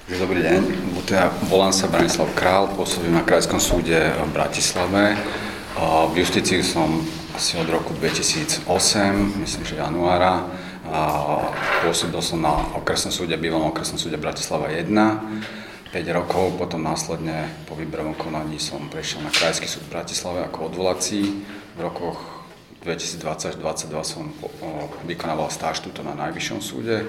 Dobrý deň, volám sa Branislav Král, pôsobím na Krajskom súde v Bratislave. V justícii som asi od roku 2008, myslím, že januára. Pôsobil som na okresnom súde, bývalom okresnom súde Bratislava 1, 5 rokov, potom následne po výberovom konaní som prešiel na Krajský súd v Bratislave ako odvolací. V rokoch 2020-2022 som vykonával stáž tuto na Najvyššom súde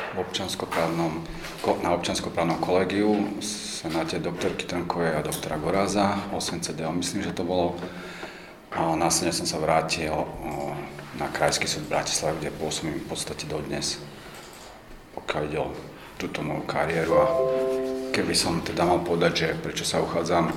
na občianskoprávnom kolegiu v senáte doktorky Trnkovej a doktora Goráza, 8CDO, myslím, že to bolo. A následne som sa vrátil na Krajský súd v Bratislave, kde pôsobím v podstate dodnes, pokiaľ ide o túto moju kariéru. A keby som teda mal povedať, že prečo sa uchádzam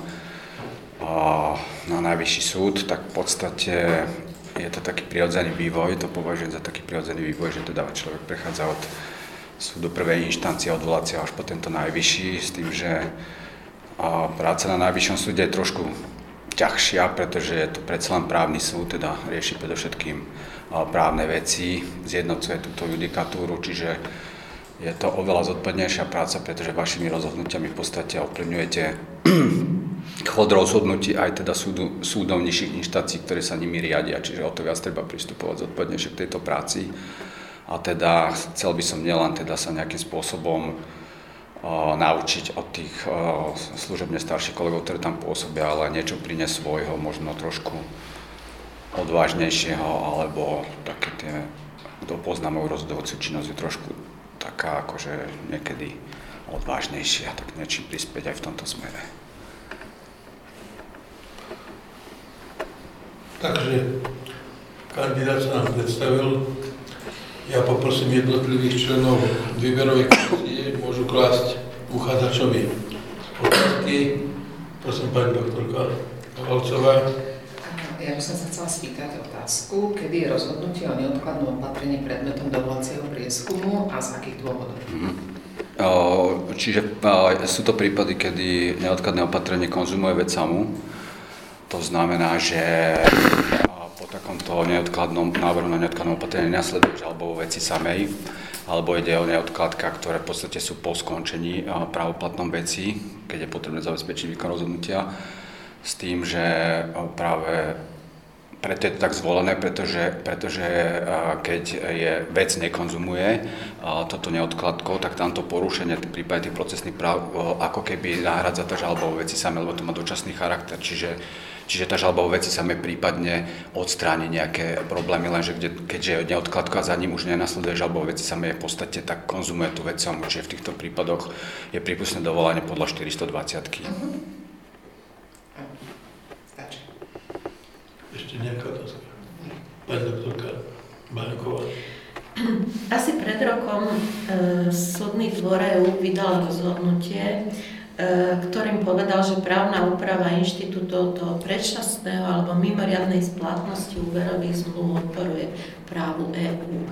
na Najvyšší súd, tak v podstate je to taký prirodzený vývoj, to považujem za taký prirodzený vývoj, že teda človek prechádza od súdu prvej inštancie, odvolácia až po tento najvyšší, s tým, že práca na Najvyššom súde je trošku ťažšia, pretože je to predsa len právny súd, teda rieši predovšetkým právne veci, zjednocuje túto judikatúru, čiže je to oveľa zodpovednejšia práca, pretože vašimi rozhodnutiami v podstate ovplyvňujete chod rozhodnutí aj teda súdov nižších inštancií, ktoré sa nimi riadia, čiže o to viac treba pristupovať zodpovednejšie k tejto práci. A teda chcel by som nielen teda sa nejakým spôsobom naučiť od tých služobne starších kolegov, ktorí tam pôsobia, ale niečo priniesť svojho, možno trošku odvážnejšieho, alebo také tie, kto pozná moju rozhodujúcu činnosť, je trošku taká akože niekedy odvážnejšia, tak niečím prispieť aj v tomto smere. Takže kandidát sa nám predstavil. Ja poprosím jednotlivých členov výberovej komisie, môžu klásť uchádzačovi otázky. Prosím, pani doktorka Valcová. Ja by som sa chcela spýtať otázku, kedy je rozhodnutie o neodkladnom opatrení predmetom dovolacieho prieskumu a z akých dôvodov? Čiže sú to prípady, kedy neodkladné opatrenie konzumuje vec samú. To znamená, že po takomto neodkladnom návrhu na neodkladnom opatrení nenasleduje žaloba vo veci samej, alebo ide o neodkladka, ktoré v podstate sú po skončení právoplatnom veci, keď je potrebné zabezpečiť výkon rozhodnutia, s tým, že práve preto je to tak zvolené, pretože keď je vec nekonzumuje toto neodkladkou, tak tamto porušenie v prípade tých procesných práv ako keby nahradza tá žaloba vo veci samej, lebo to má dočasný charakter, čiže tá žaloba vo veci samej prípadne odstráni nejaké problémy, lenže keďže je neodkladka a za ním už nenasleduje žaloba vo veci samej, v podstate tak konzumuje tú vec samú, čiže v týchto prípadoch je prípustné dovolanie podľa 420-ky. Ešte nejaká otázka? Pani doktorka Baňková. Asi pred rokom súdny dvor EU vydal rozhodnutie, ktorým povedal, že právna úprava inštitútov toho predčasného alebo mimoriadnej splatnosti úverových zmluv odporuje právu EÚ.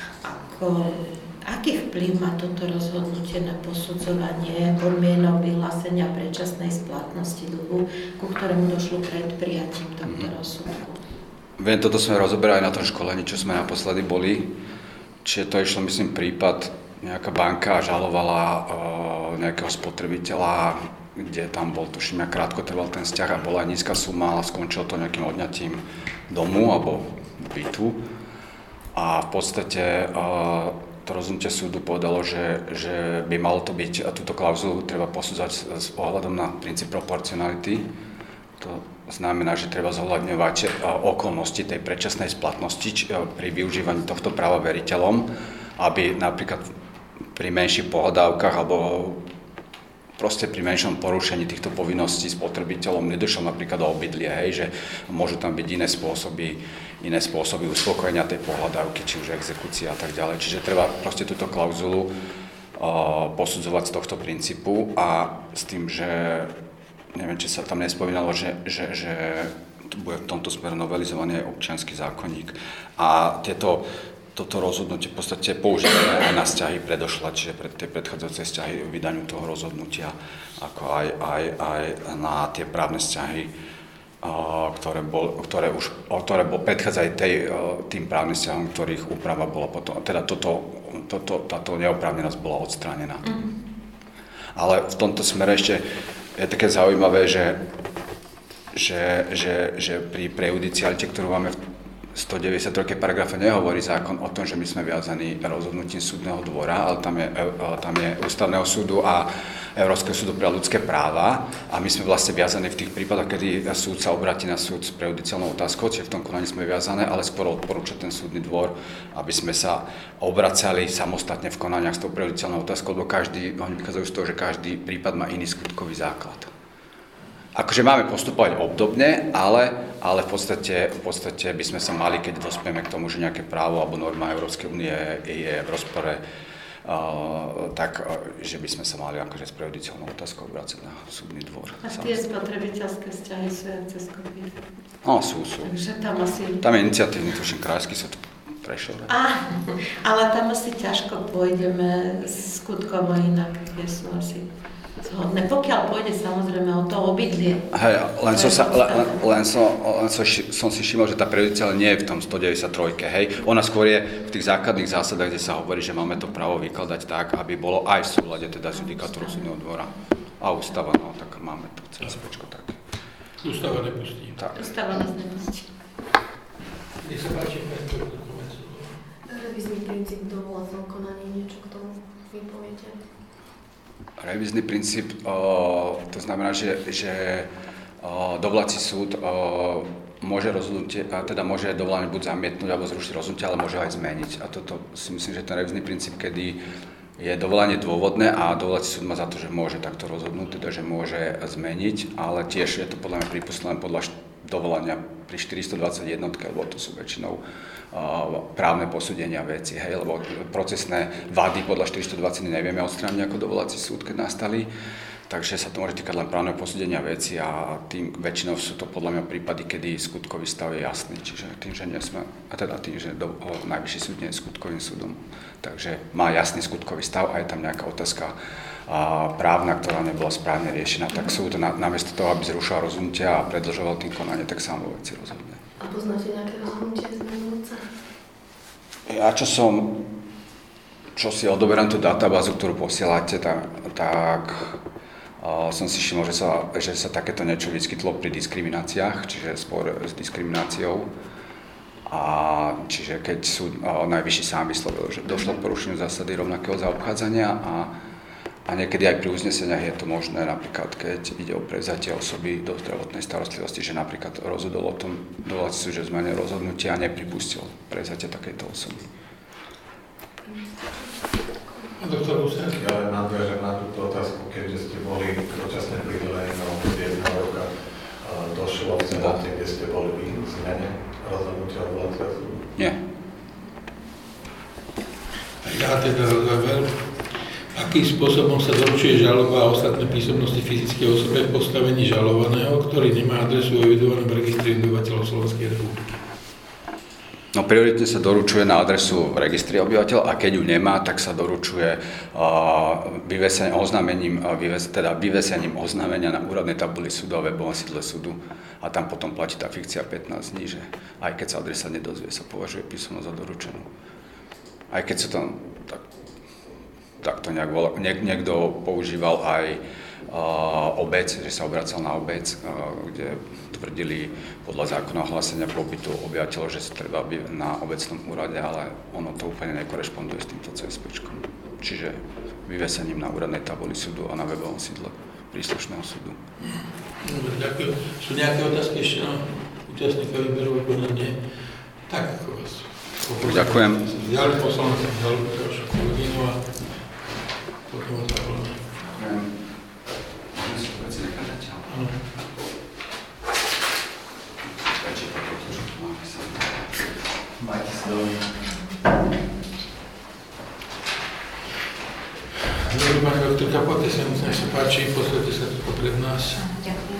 Aký vplyv má toto rozhodnutie na posudzovanie podmienok vyhlásenia predčasnej splatnosti dlhu, ku ktorému došlo pred prijatím tohto rozsudku? Viem, toto sme rozoberali na tom školení, čo sme naposledy boli. Čiže to išlo, myslím, prípad, nejaká banka žalovala nejakého spotrebiteľa, kde tam bol, tuším, krátko trval ten vzťah a bola aj nízka suma, ale skončilo to nejakým odňatím domu alebo bytu. A v podstate to rozhodnutie súdu povedalo, že by malo to byť, a túto klauzulu treba posudzovať s ohľadom na princíp proporcionality. To znamená, že treba zohľadňovať okolnosti tej predčasnej splatnosti pri využívaní tohto práva veriteľom, aby napríklad pri menších pohľadávkach alebo proste pri menšom porušení týchto povinností spotrebiteľom nedošlo napríklad do obydlie, že môžu tam byť iné spôsoby uspokojenia tej pohľadávky, či už exekúcia a tak ďalej. Čiže treba proste túto klauzulu posudzovať z tohto princípu a s tým, že neviem, či sa tam nespomínalo, že bude v tomto smeru novelizovaný aj občiansky zákonník. A toto rozhodnutie v podstate používame aj na vzťahy predošle, čiže pre tie predchádzajúce vzťahy vydaniu toho rozhodnutia, ako aj na tie právne vzťahy, ktoré predchádzajú tým právnym vzťahom, ktorých úprava bola potom, teda táto neoprávnenosť bola odstránená. Ale v tomto smere ešte je také zaujímavé, že pri prejudicialite, ktorú máme v 193. paragrafe, nehovorí zákon o tom, že my sme viazaní rozhodnutím súdneho dvora, ale tam je Ústavného súdu a Európskeho súdu pre ľudské práva a my sme vlastne viazaní v tých prípadoch, kedy súd sa obratí na súd s prejudiciálnou otázkou, čiže v tom konaní sme viazané, ale skôr odporúča ten súdny dvor, aby sme sa obracali samostatne v konaniach s tou prejudiciálnou otázkou, lebo oni vychádzajú z toho, že každý prípad má iný skutkový základ. Akože máme postupovať obdobne, ale v podstate by sme sa mali, keď dospieme k tomu, že nejaké právo alebo norma Európskej únie je v rozpore, tak že by sme sa mali akože s prejudiciálnou otázkou obrácať na súdny dvor. A tie spotrebiteľské vzťahy sú aj cez kopír? No, sú. Takže tam asi... Tam je iniciatívny, tuším, krajský súd Prešov. Ale tam asi ťažko pôjdeme skutkovo inak, kde sú asi... zhodné. Pokiaľ pôjde samozrejme o to obydlie. Hej, len som si všimol, že tá prejudiciálna nie je v tom 193, hej. Ona skôr je v tých základných zásadách, kde sa hovorí, že máme to právo vykladať tak, aby bolo aj v súlade teda s judikatúrou súdneho dvora. A ústava, no, tak máme to CSPčko tak. Ústava nepustí. Tak. Ústava nás nepustí. Nech sa páči, Revízny princíp dovolacom konaní, niečo k tomu vy poviete? Revízny princíp, to znamená, že dovolací súd môže rozhodnutie, teda môže dovolanie buď zamietnúť alebo zrušiť rozhodnutie, ale môže aj zmeniť. A toto si myslím, že ten revízny princíp, kedy je dovolanie dôvodné a dovolací súd má za to, že môže takto rozhodnúť, teda že môže zmeniť, ale tiež je to podľa mňa prípustné podľa dovolania pri 421, lebo to sú väčšinou právne posúdenia veci, hej, lebo procesné vady podľa 420 nevieme odstrániť ako dovolací súd, keď nastali, takže sa to môže týkať len právneho posúdenia veci a tým väčšinou sú to podľa mňa prípady, kedy skutkový stav je jasný, čiže tým, že najvyšší súd nie je skutkovým súdom, takže má jasný skutkový stav a je tam nejaká otázka právna, ktorá nebola správne riešená, tak súd namiesto toho, aby zrušil rozhodnutia a predĺžoval tým konanie, tak sám vo veci rozhodne. A poznáte nejaké rozhodnutie zmenujúce? Ja čo si odoberám tú databázu, ktorú posielate, tak som si všimol, že sa takéto niečo vyskytlo pri diskrimináciách, čiže spor s diskrimináciou. A čiže keď súd najvyšší sám vyslovil, že došlo k porušeniu zásady rovnakého zaobchádzania a niekedy aj pri uzneseniach je to možné, napríklad keď ide o prevzatie osoby do zdravotnej starostlivosti, že napríklad rozhodol o tom dovolací súd, že zmenil rozhodnutie a nepripustil prevzatie takejto osoby. Doktor Lusenský. Ja len nadviažem na túto otázku, keďže ste boli dočasne pridelené na obdobie 1 roka, došlo v Senáte, kde ste boli v zmene rozhodnutia odvolacieho súdu? Nie. Ja teda záver. Akým spôsobom sa doručuje žaloba a ostatné písomnosti fyzickej osobe v postavení žalovaného, ktorý nemá adresu evidovanú v registri obyvateľov Slovenskej republiky? No prioritne sa doručuje na adresu v registri obyvateľov a keď ju nemá, tak sa doručuje vyvesením oznámenia na úradnej tabuli súdu a webovom sídle súdu a tam potom platí tá fikcia 15 dní, že aj keď sa adresa nedozvie, sa považuje písomnosť za doručenú. Aj keď sa tam tak to niekto používal aj obec, že sa obracal na obec, kde tvrdili podľa zákona ohlásenia pobytu obyvateľov, že sa treba byť na obecnom úrade, ale ono to úplne nekorešponduje s týmto CSPčkom. Čiže vyvesením na úradnej tabuli súdu a na webovom sídle príslušného súdu. Dobre, ďakujem. Sú nejaké otázky ešte na účastníka výberu konania? Tak, ako vás. Ďakujem. Ďalej poslanci, ďalej vašu kolegyňu a potom otázky. Majte sa dobre. Dobrý, pani doktorka, poďte sa, nech sa páči, postavte sa tu pred nás. Ďakujem.